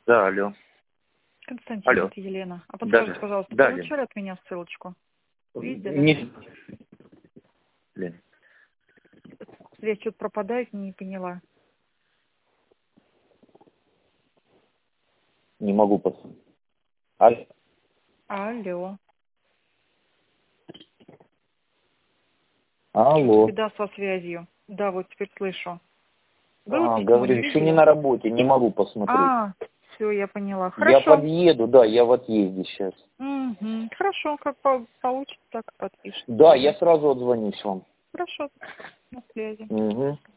Да, алло. Константин, Алло. это Елена. А Да, подскажите, пожалуйста, да, получали от меня ссылочку? Видели? Не... Блин. Связь что-то пропадает, не поняла. Не могу посмотреть. Алло. Алло. Алло. Беда со связью. Да, вот теперь слышу. Было письмо, Говорю, не еще не видели? на работе, не могу посмотреть. Все, я поняла. Я Хорошо. подъеду, да, я в отъезде сейчас. Угу. Хорошо, как получится, так и подпишите. Да, я сразу отзвонюсь вам. Хорошо, на связи. Угу.